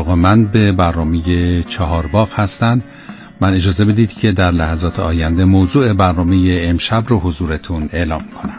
من به برنامه چهارباغ هستند. من اجازه بدید که در لحظات آینده موضوع برنامه امشب رو حضورتون اعلام کنم.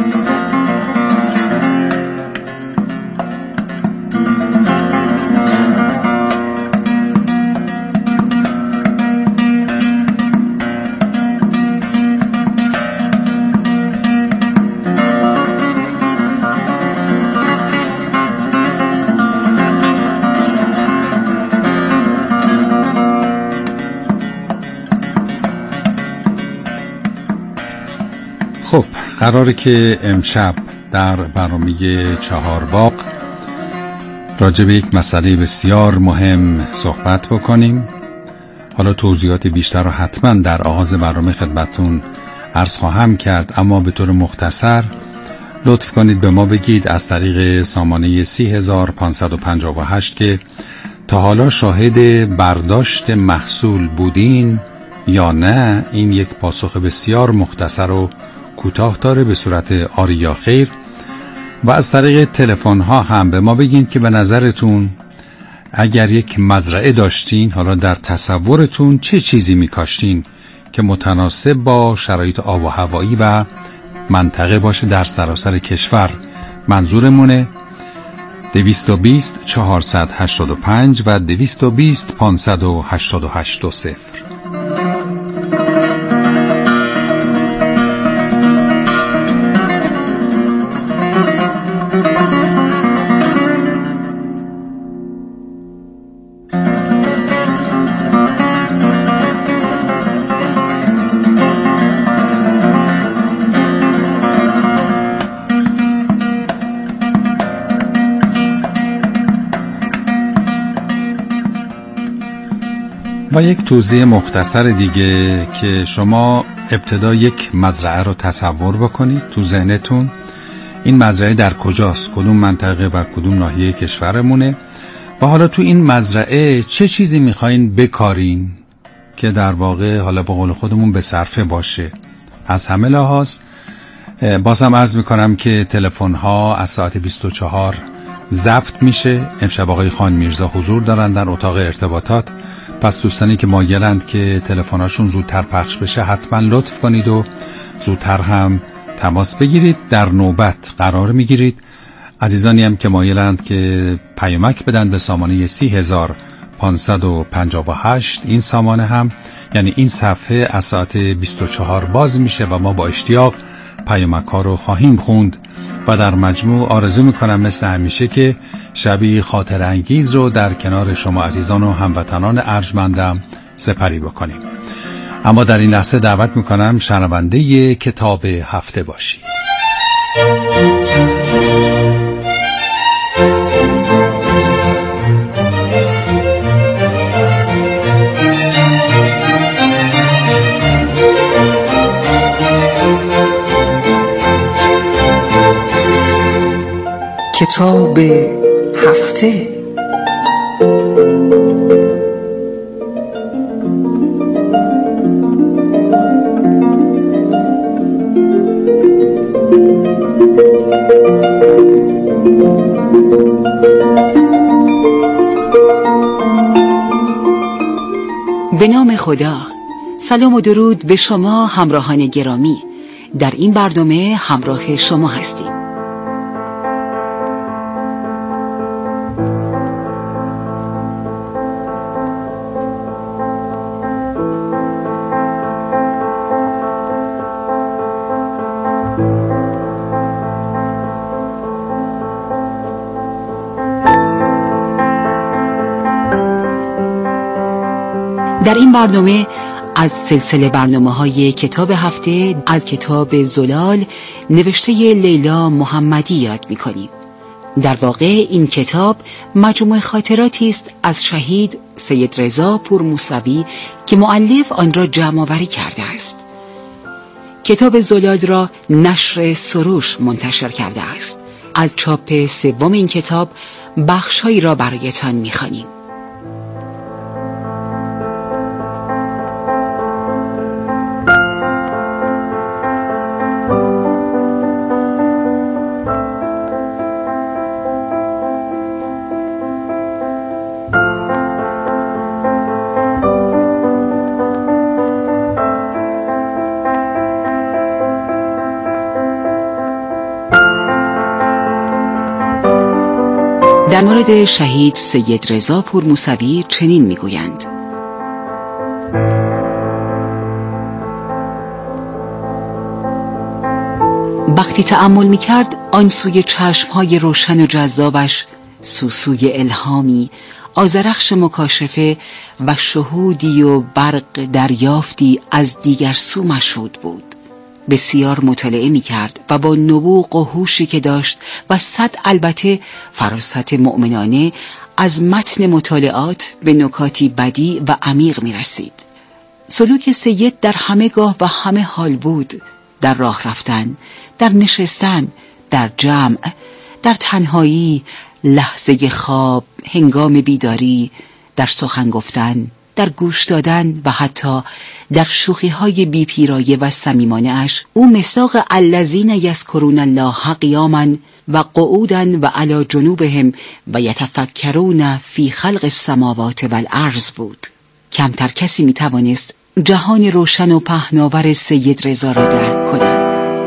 خب، قراره که امشب در برنامه چهارباغ راجع به یک مسئله بسیار مهم صحبت بکنیم. حالا توضیحات بیشتر رو حتما در آغاز برنامه خدمتتون عرض خواهم کرد، اما به طور مختصر لطف کنید به ما بگید از طریق سامانه 30558 که تا حالا شاهد برداشت محصول بودین یا نه. این یک پاسخ بسیار مختصر و کوتاه داره به صورت آری یا خیر. و از طریق تلفن ها هم به ما بگین که به نظرتون اگر یک مزرعه داشتین، حالا در تصورتون چه چیزی میکاشتین که متناسب با شرایط آب و هوایی و منطقه باشه در سراسر کشور. منظورمونه 220 485 و 220 588 0. و یک توضیح مختصر دیگه که شما ابتدا یک مزرعه رو تصور بکنید تو ذهنتون. این مزرعه در کجاست، کدوم منطقه و کدوم ناحیه کشورمونه و حالا تو این مزرعه چه چیزی میخواین بکارین که در واقع حالا به قول خودمون به صرفه باشه از همه لحاظ. بازم عرض میکنم که تلفن ها از ساعت 24 ضبط میشه. امشب آقای خان میرزا حضور دارن در اتاق ارتباطات، پس دوستانی که مایلند که تلفن‌هاشون زودتر پخش بشه حتما لطف کنید و زودتر هم تماس بگیرید، در نوبت قرار میگیرید. عزیزانی هم که مایلند که پیامک بدن به سامانه 30558 این سامانه هم، یعنی این صفحه از ساعت 24 باز میشه و ما با اشتیاق پیامک ها رو خواهیم خوند و در مجموع آرزو میکنم مثل همیشه که شبی خاطر انگیز رو در کنار شما عزیزان و هموطنان ارجمندم سپری بکنیم. اما در این لحظه دعوت میکنم شنونده کتاب هفته باشید. کتاب هفته. به نام خدا. سلام و درود به شما همراهان گرامی. در این برنامه همراه شما هستیم. در این برنامه از سلسله برنامه‌های کتاب هفته از کتاب زلال نوشته لیلا محمدی یاد می‌کنیم. در واقع این کتاب مجموعه خاطراتی است از شهید سید رضا پورموسوی که مؤلف آن را جمع‌آوری کرده است. کتاب زلال را نشر سروش منتشر کرده است. از چاپ سوم این کتاب بخش‌هایی را برایتان می‌خوانیم. در مورد شهید سید رضا پورموسوی چنین میگویند: وقتی تأمل میکرد آن سوی چشمهای روشن و جذابش سوسوی الهامی، آذرخش مکاشفه و شهودی و برق دریافتی از دیگر سو مشهود بود. بسیار مطالعه میکرد و با نبوغ و هوشی که داشت و صد البته فراست مؤمنانه از متن مطالعات به نکاتی بدیع و عمیق میرسید. سلوک سید در همه گاه و همه حال بود، در راه رفتن، در نشستن، در جمع، در تنهایی، لحظه خواب، هنگام بیداری، در سخن گفتن، در گوش دادن و حتی در شوخی‌های بی پیرایه و صمیمانه اش او مصداق الذین یذکرون الله قیاما و قعودا و علی جنوبهم و یتفکرون فی خلق السماوات والارض بود. کمتر کسی میتوانست جهان روشن و پهناور سید رضا را درک کند.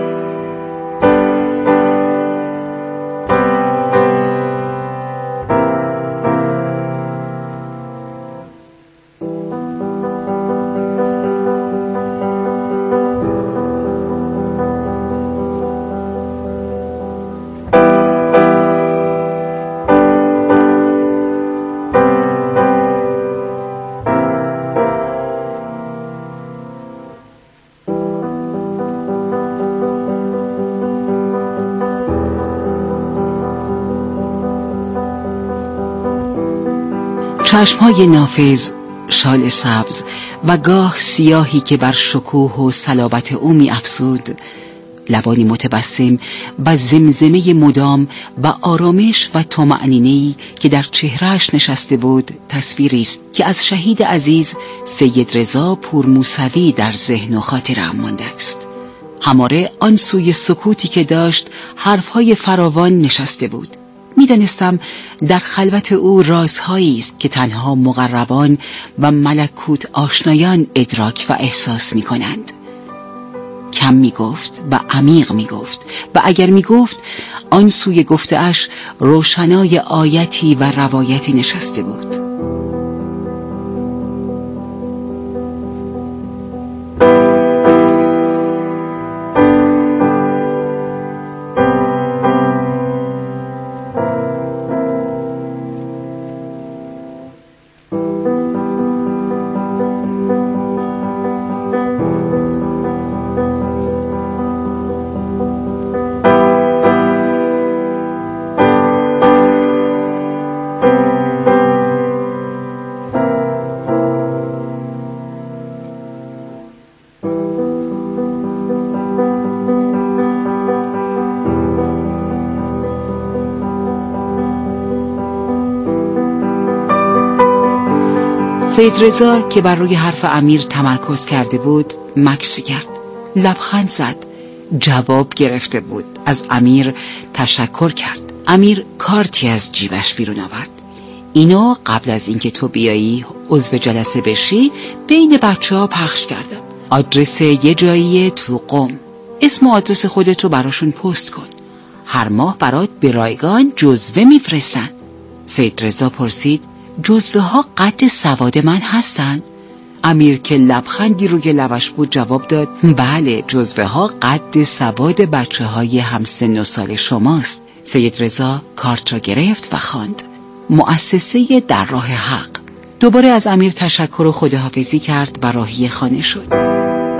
چشمهای نافذ، شال سبز و گاه سیاهی که بر شکوه و صلابت او می افزود، لبانی متبسم و زمزمه مدام و آرامش و طمأنینه‌ای که در چهرهش نشسته بود تصویری است که از شهید عزیز سید رضا پورموسوی در ذهن و خاطرم مانده است. هماره آن سوی سکوتی که داشت حرفهای فراوان نشسته بود. میدانستم در خلوت او رازهایی است که تنها مقربان و ملکوت آشنایان ادراک و احساس می‌کنند. کم میگفت و عمیق میگفت و اگر میگفت آن سوی گفته‌اش روشنای آیتی و روایتی نشسته بود. سید رضا که بر روی حرف امیر تمرکز کرده بود مکسی کرد، لبخند زد، جواب گرفته بود، از امیر تشکر کرد. امیر کارتی از جیبش بیرون آورد. اینو قبل از اینکه تو بیایی عضو جلسه بشی بین بچه‌ها پخش کردم. آدرس یه جاییه تو قم. اسم و آدرس خودت رو براشون پست کن. هر ماه برات به رایگان جزوه میفرستن. سید رضا پرسید جزوه ها قد سواد من هستن؟ امیر که لبخندی روی لبش بود جواب داد بله، جزوه ها قد سواد بچه های همسن و سال شماست. سید رضا کارت را گرفت و خواند مؤسسه در راه حق. دوباره از امیر تشکر و خداحافظی کرد و راهی خانه شد.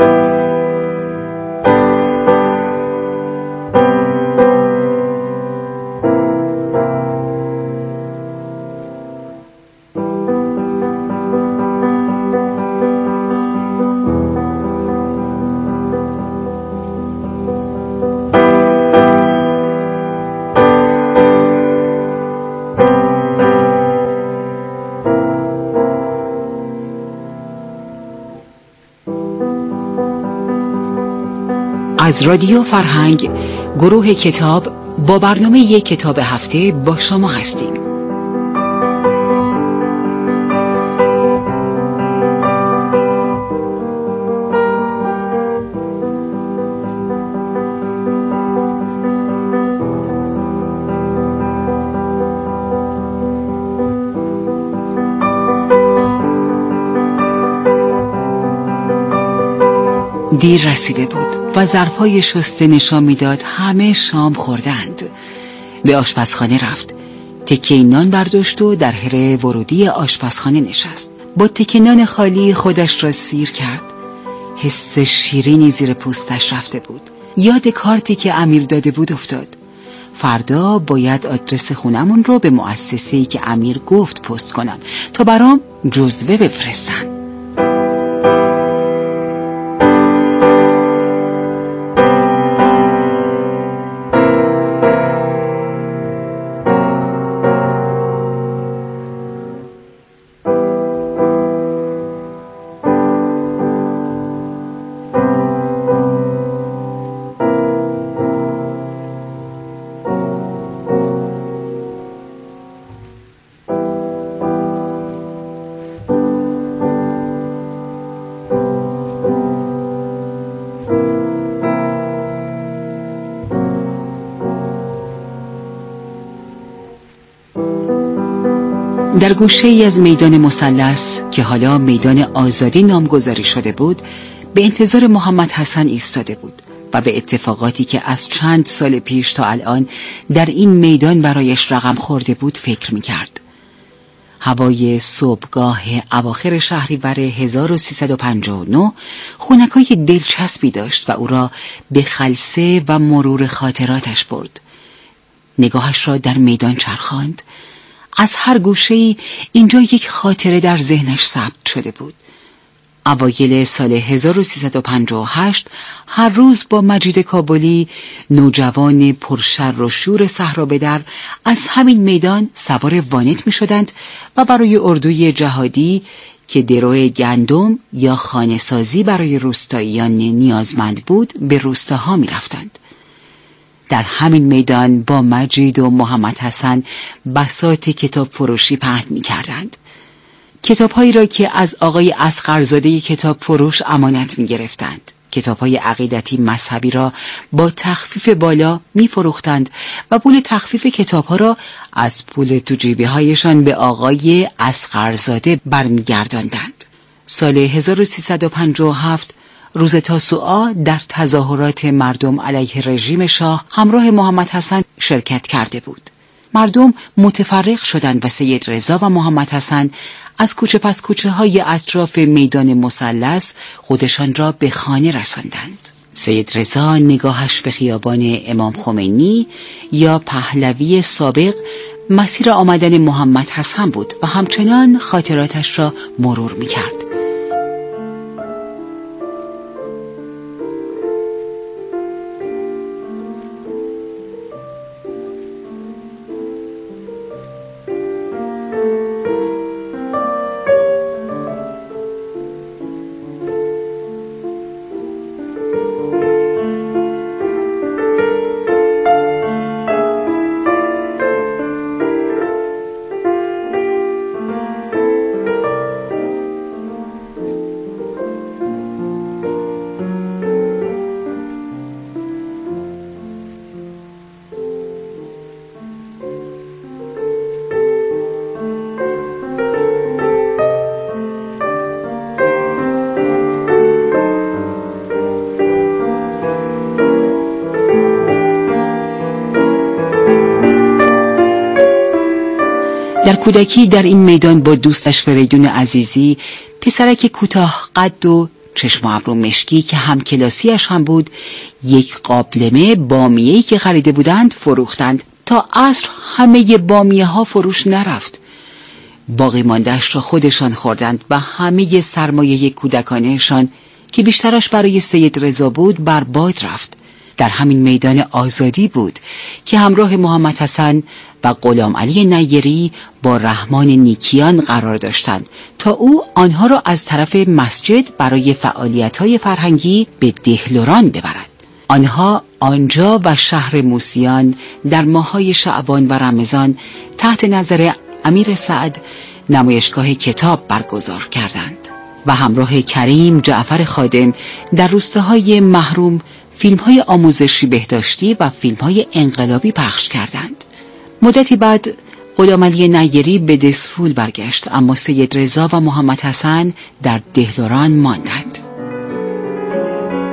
از رادیو فرهنگ گروه کتاب با برنامه یک کتاب هفته با شما هستیم. دیر رسیده بود و ظرف‌های شسته نشان می‌داد همه شام خوردند. به آشپزخانه رفت، تکه نان برداشت و در هره ورودی آشپزخانه نشست. با تکه نان خالی خودش را سیر کرد. حس شیرینی زیر پوستش رفته بود. یاد کارتی که امیر داده بود افتاد. فردا باید آدرس خونمون رو به مؤسسه‌ای که امیر گفت پست کنم تا برام جزوه بفرستن. در گوشه ای از میدان مثلث که حالا میدان آزادی نامگذاری شده بود، به انتظار محمد حسن ایستاده بود و به اتفاقاتی که از چند سال پیش تا الان در این میدان برایش رقم خورده بود فکر می‌کرد. هوای صبحگاه اواخر شهریور 1359 خنکای دلچسبی داشت و او را به خلسه و مرور خاطراتش برد. نگاهش را در میدان چرخاند. از هر گوشه‌ای اینجا یک خاطره در ذهنش ثبت شده بود. اوایل سال 1358 هر روز با مجید کابلی، نوجوان پرشر و شور صحرابدر، از همین میدان سوار وانت می شدند و برای اردوی جهادی که درو گندم یا خانه‌سازی برای روستاییان نیازمند بود به روستاها می رفتند. در همین میدان با مجید و محمد حسن بساط کتاب فروشی پهن می کردند. کتاب‌هایی را که از آقای اصغرزاده کتاب فروش امانت می گرفتند. کتاب‌های عقیدتی مذهبی را با تخفیف بالا می فروختند و پول تخفیف کتاب‌ها را از پول تو جیبه‌هایشان به آقای اصغرزاده برمیگرداندند. سال 1357 روز تاسوعا در تظاهرات مردم علیه رژیم شاه همراه محمد حسن شرکت کرده بود. مردم متفرق شدند و سید رضا و محمد حسن از کوچه پس کوچه های اطراف میدان مثلث خودشان را به خانه رساندند. سید رضا نگاهش به خیابان امام خمینی یا پهلوی سابق مسیر آمدن محمد حسن بود و همچنان خاطراتش را مرور می‌کرد. در کودکی در این میدان با دوستش فریدون عزیزی، پسرک کوتاه قد و چشم و ابرو مشکی که هم کلاسیش هم بود، یک قابلمه بامیه‌ای که خریده بودند فروختند. تا عصر همه بامیه ها فروش نرفت. باقی مانده‌اش را خودشان خوردند و همه سرمایه کودکانهشان که بیشترش برای سید رضا بود برباد رفت. در همین میدان آزادی بود که همراه محمد حسن و غلام علی نیری با رحمان نیکیان قرار داشتند تا او آنها را از طرف مسجد برای فعالیت‌های فرهنگی به دهلوران ببرد. آنها آنجا و شهر موسیان در ماه‌های شعبان و رمضان تحت نظر امیر سعد نمایشگاه کتاب برگزار کردند و همراه کریم جعفر خادم در روستاهای محروم فیلم‌های آموزشی بهداشتی و فیلم‌های انقلابی پخش کردند. مدتی بعد غلام علی نیری به دسفول برگشت، اما سید رضا و محمد حسن در دهلوران ماندند.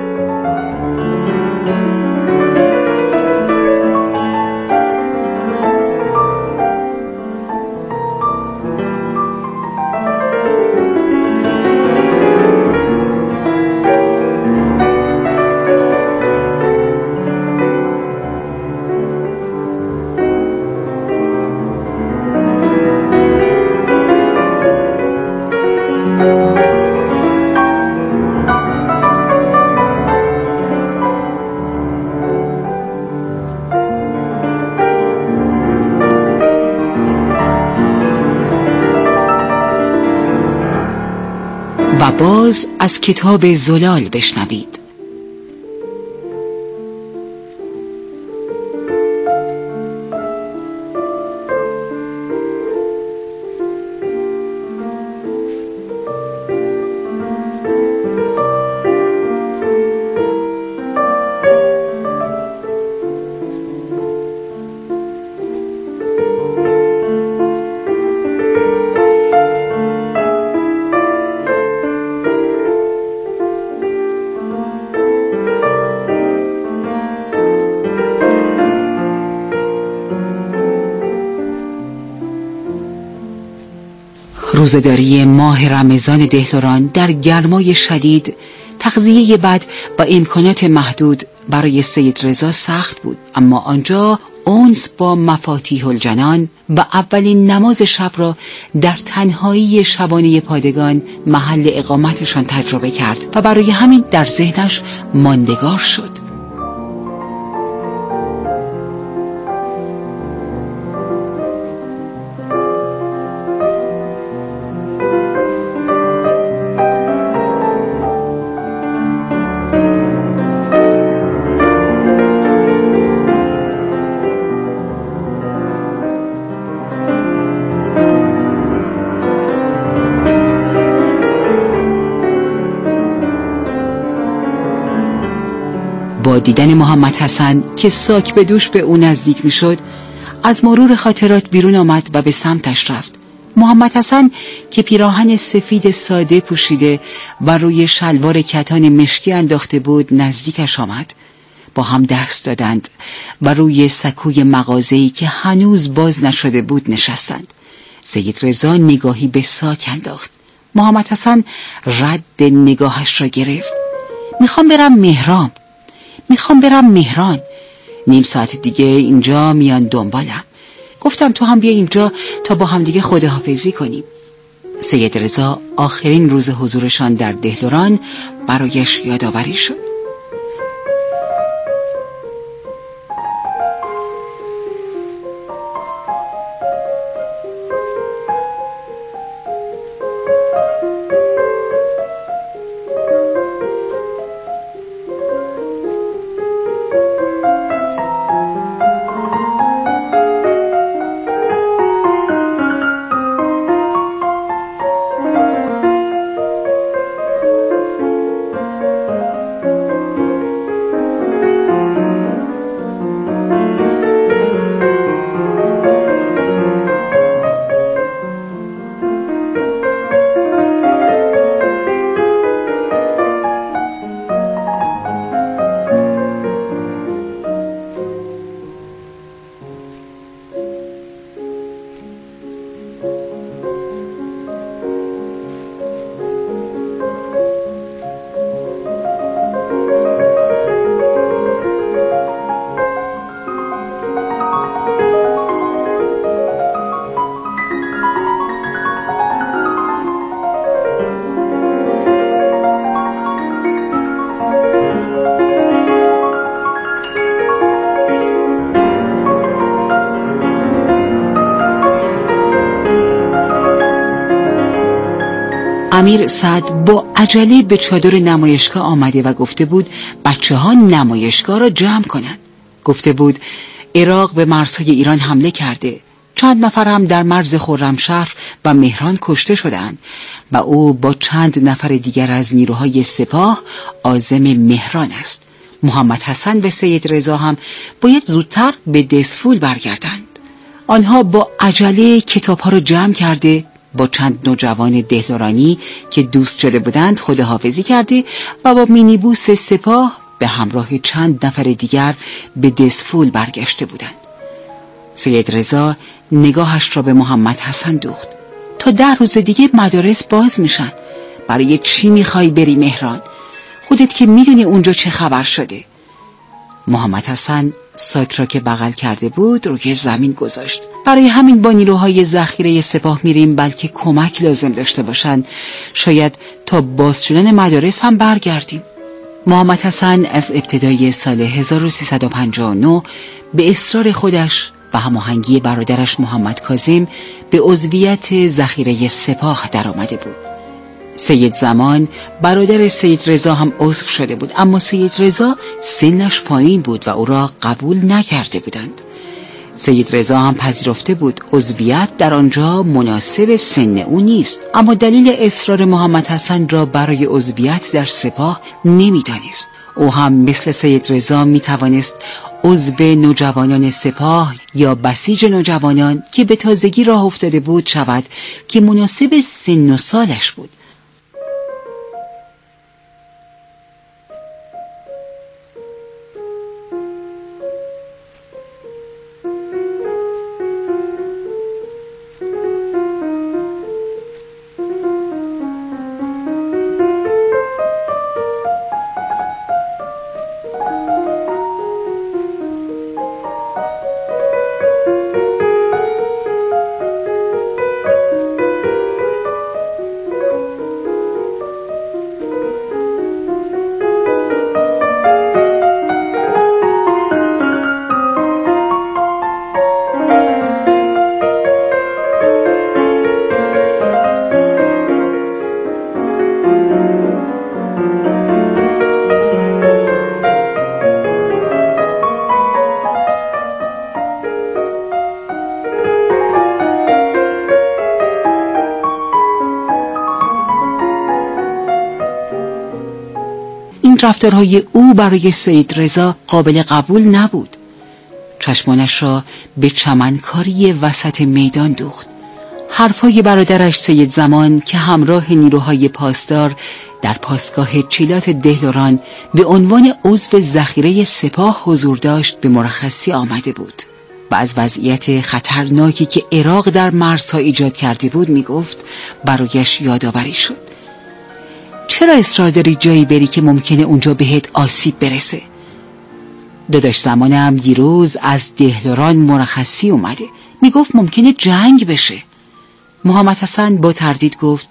و باز از کتاب زلال بشنوید. روزه‌داری ماه رمضان دهلوران در گرمای شدید، تغذیه بد و امکانات محدود برای سید رضا سخت بود، اما آنجا اونس با مفاتیح الجنان و اولین نماز شب را در تنهایی شبانه پادگان محل اقامتشان تجربه کرد و برای همین در ذهنش ماندگار شد. با دیدن محمد حسن که ساک به دوش به او نزدیک می شد، از مرور خاطرات بیرون آمد و به سمتش رفت. محمد حسن که پیراهن سفید ساده پوشیده و روی شلوار کتان مشکی انداخته بود نزدیکش آمد. با هم دست دادند و روی سکوی مغازه‌ای که هنوز باز نشده بود نشستند. سید رضا نگاهی به ساک انداخت. محمد حسن رد نگاهش را گرفت. میخوام برم مهران. نیم ساعت دیگه اینجا میان دنبالم. گفتم تو هم بیا اینجا تا با هم دیگه خداحافظی کنیم. سید رضا آخرین روز حضورشان در دهلوران برایش یادآوری شد. امیر سعد با عجله به چادر نمایشگاه آمده و گفته بود بچه ها نمایشگاه را جمع کنند. گفته بود عراق به مرزهای ایران حمله کرده. چند نفر هم در مرز خرمشهر و مهران کشته شدند و او با چند نفر دیگر از نیروهای سپاه عازم مهران است. محمد حسن و سید رضا هم باید زودتر به دسفول برگردند. آنها با عجله کتابها را جمع کرده با چند نوجوان دهلورانی که دوست شده بودند خداحافظی کرده و با مینیبوس سپاه به همراه چند نفر دیگر به دسفول برگشته بودند. سید رضا نگاهش را به محمد حسن دوخت. تا 10 روز دیگه مدارس باز میشن. برای چی میخوای بری مهران؟ خودت که میدونی اونجا چه خبر شده. محمد حسن ساک را که بغل کرده بود روی زمین گذاشت. برای همین با نیروهای ذخیره سپاه میریم بلکه کمک لازم داشته باشند. شاید تا باز شدن مدارس هم برگردیم. محمد حسن از ابتدای سال 1359 به اصرار خودش و هماهنگی برادرش محمد کاظم به عضویت ذخیره سپاه در آمده بود. سید زمان برادر سید رضا هم عضو شده بود، اما سید رضا سنش پایین بود و او را قبول نکرده بودند. سید رضا هم پذیرفته بود عضویت در آنجا مناسب سن او نیست، اما دلیل اصرار محمد حسن را برای عضویت در سپاه نمیدانست. او هم مثل سید رضا می توانست عضو نوجوانان سپاه یا بسیج نوجوانان که به تازگی راه افتاده بود شود که مناسب سن و سالش بود. رفتارهای او برای سید رضا قابل قبول نبود. چشمانش را به چمنکاری وسط میدان دوخت. حرفهای برادرش سید زمان که همراه نیروهای پاسدار در پاسگاه چیلات دهلوران به عنوان عضو ذخیره سپاه حضور داشت به مرخصی آمده بود و از وضعیت خطرناکی که عراق در مرزها ایجاد کرده بود میگفت برایش یادآوری شد. چرا اصرار داری جایی بری که ممکنه اونجا بهت آسیب برسه؟ داداش زمانم دیروز از دهلوران مرخصی اومده، میگفت ممکنه جنگ بشه. محمد حسن با تردید گفت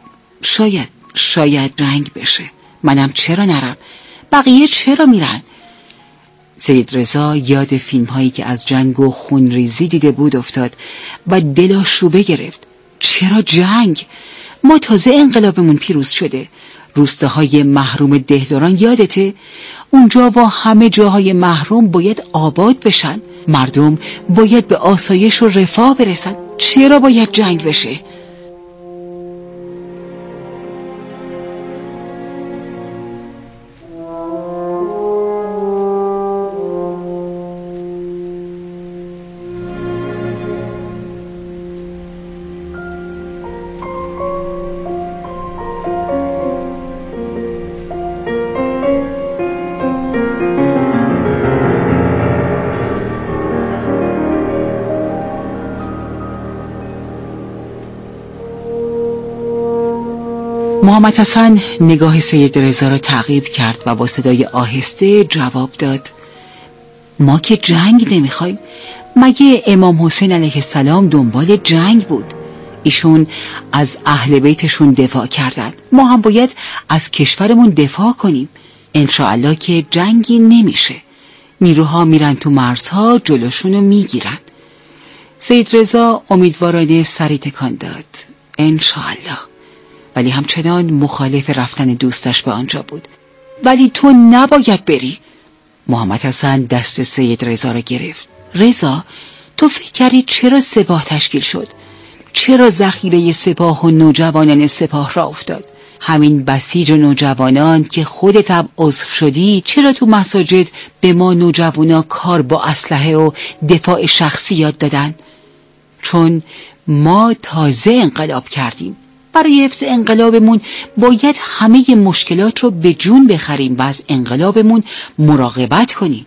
شاید جنگ بشه، منم چرا نرم؟ بقیه چرا میرن؟ سید رضا یاد فیلم هایی که از جنگ و خونریزی دیده بود افتاد و دلاشوبه گرفت. چرا جنگ؟ ما تازه انقلابمون پیروز شده. روستاهای محروم دهلوران یادته؟ اونجا و همه جاهای محروم باید آباد بشن، مردم باید به آسایش و رفاه برسن. چرا باید جنگ بشه؟ محمد حسن نگاه سید رضا را تعقیب کرد و با صدای آهسته جواب داد: ما که جنگ نمیخوایم. مگه امام حسین علیه السلام دنبال جنگ بود؟ ایشون از اهل بیتشون دفاع کردند، ما هم باید از کشورمون دفاع کنیم. انشاءالله که جنگی نمیشه. نیروها میرن تو مرزها جلوشونو میگیرن. سید رضا امیدوارانه سری تکان داد: انشاءالله. ولی همچنان مخالف رفتن دوستش به آنجا بود. ولی تو نباید بری. محمد حسن دست سید رضا را گرفت. رضا، تو فکر کردی چرا سپاه تشکیل شد؟ چرا ذخیره سپاه و نوجوانان سپاه را افتاد؟ همین بسیج نوجوانان که خودت هم عضو شدی، چرا تو مساجد به ما نوجوانا کار با اسلحه و دفاع شخصی یاد دادن؟ چون ما تازه انقلاب کردیم. برای حفظ انقلابمون باید همه مشکلات رو به جون بخریم و از انقلابمون مراقبت کنیم.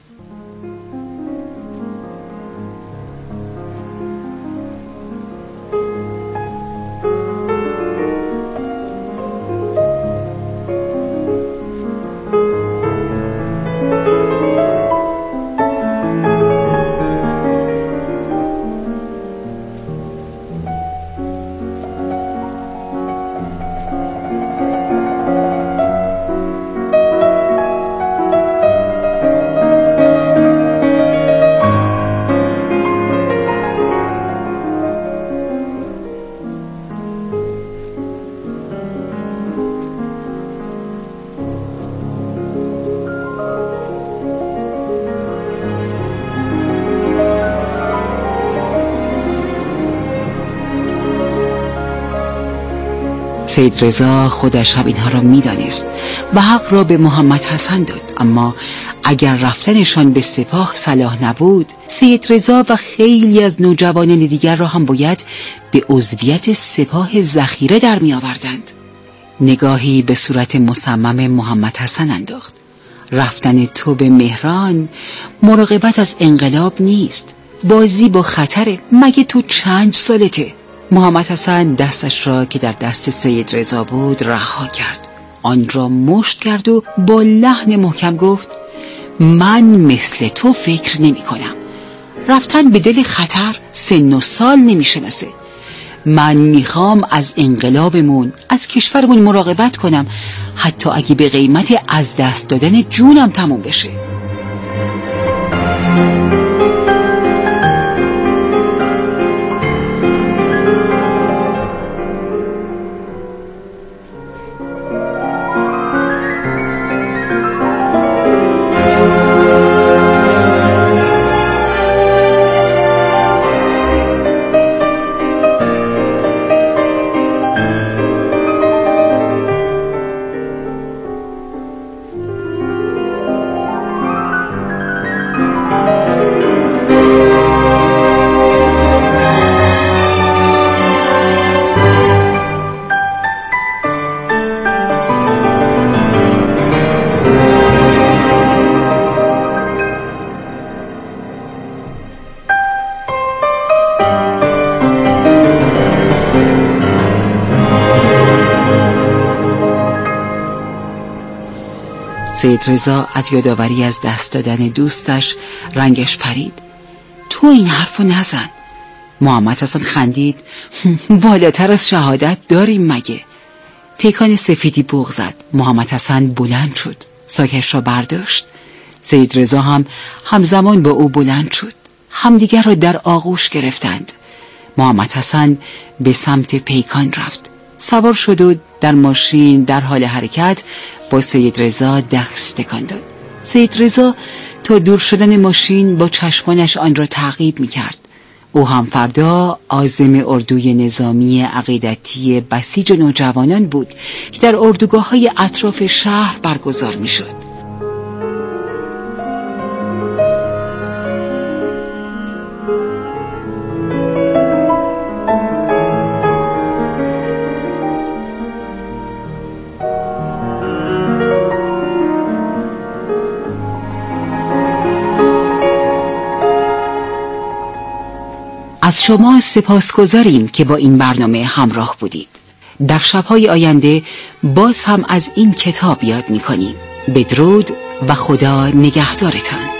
سید رضا خودش هم اینها را می‌دانست و حق را به محمد حسن داد، اما اگر رفتنشان به سپاه صلاح نبود، سید رضا و خیلی از نوجوانان دیگر را هم باید به عضویت سپاه ذخیره در می‌آوردند. نگاهی به صورت مصمم محمد حسن انداخت. رفتن تو به مهران مراقبت از انقلاب نیست، بازی با خطره. مگه تو چند سالته؟ محمد حسن دستش را که در دست سید رضا بود رها کرد، آن را مشت کرد و با لحن محکم گفت من مثل تو فکر نمی کنم. رفتن به دل خطر سن و سال نمی شناسه. من میخوام از انقلابمون، از کشورمون مراقبت کنم، حتی اگه به قیمت از دست دادن جونم تموم بشه. سید رضا از یادآوری از دست دادن دوستش رنگش پرید. تو این حرفو نزن. محمد حسن خندید. بالاتر از شهادت داریم مگه؟ پیکان سفیدی بوق زد. محمد حسن بلند شد، ساکش را برداشت. سید رضا هم همزمان با او بلند شد. همدیگر را در آغوش گرفتند. محمد حسن به سمت پیکان رفت، سوار شد و در ماشین در حال حرکت با سید رضا دست تکان داد. سید رضا تا دور شدن ماشین با چشمانش آن را تعقیب می‌کرد. او هم فردا عازم اردوی نظامی عقیدتی بسیج نوجوانان بود که در اردوگاه‌های اطراف شهر برگزار می‌شد. از شما سپاسگزاریم که با این برنامه همراه بودید. در شب‌های آینده باز هم از این کتاب یاد می‌کنیم. بدرود و خدا نگهدارتان.